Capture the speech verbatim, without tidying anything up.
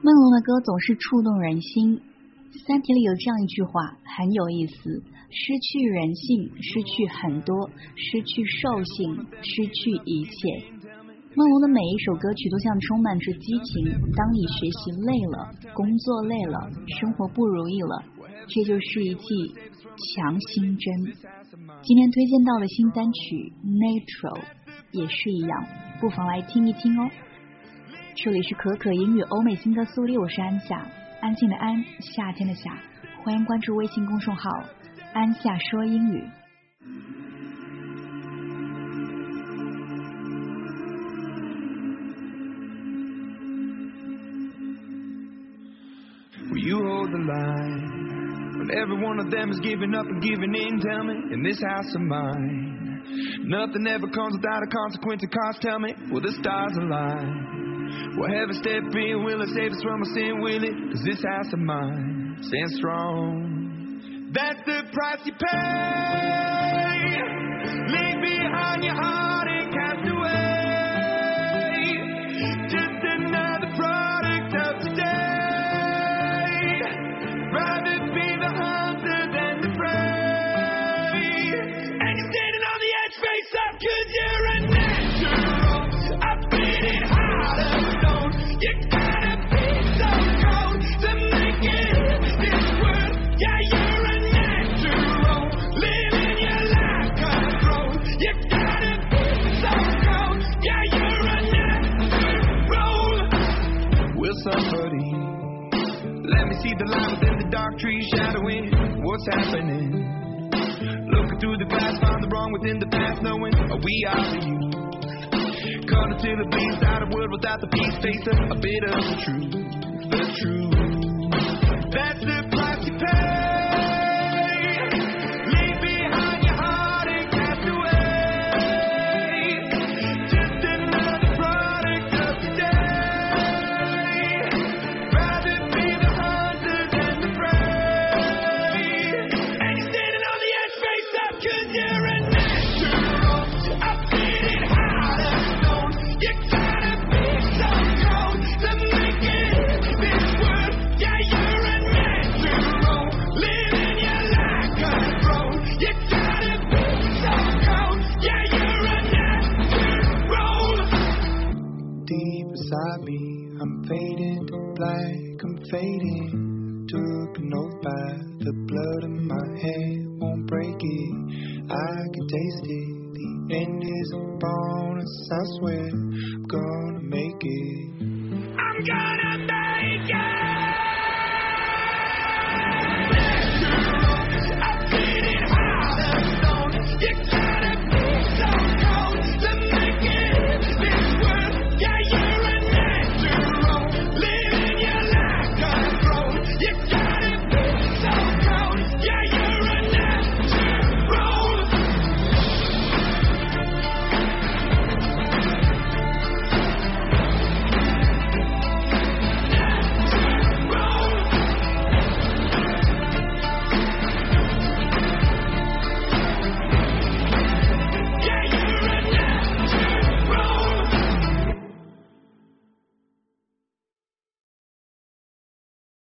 梦龙的歌总是触动人心。三体里有这样一句话很有意思，失去人性，失去很多，失去兽性，失去一切。梦龙的每一首歌曲都像充满着激情，当你学习累了，工作累了，生活不如意了，这就是一剂强心针。今天推荐到的新单曲 Natural 也是一样，不妨来听一听哦。这里是可可英语欧美新歌速递，我是安夏，安静的安，夏天的夏，欢迎关注微信公众号安夏说英语。 Will you hold the line when every one of them is giving up and giving in? Tell me, in this house of mine, nothing ever comes without a consequence of cost. Tell me, will the stars align? Will heaven step in? Will it save us from our sin? Will it? Cause this house of mine stands strong. That's the price you pay. Leave behind your heart and cast away. Just another product of today. Rather be the hunter than the prey. And you're standing on the edge, face up, cause you're a natural. I've been it hard and stone. You gotta be so cold to make it in this world. Yeah, you're a natural. Living your life control. You gotta be so cold. Yeah, you're a natural. Will somebody let me see the light within the dark trees shadowing what's happening? Looking through the glass, find the wrong within the past, knowing we are the youth. Caught until the beast out of world without the peace, facing a bit of the truth, the truth. That's the price you pay. Leave behind your heart and cast away. Just another product of today. Rather be the hunter than the prey. And you're standing on the edge, face up, cause you're a natural. I've seen it hard and stone. You gotta be so cold to make it in this world. Yeah, you're a natural. Living your life control. You gotta be so cold. Yeah, you're a natural. Deep inside me, I'm fading to black, I'm fading. Took an oath by the blood in my head, won't break it. I can taste it. The end is upon us, I swear. I'm gonna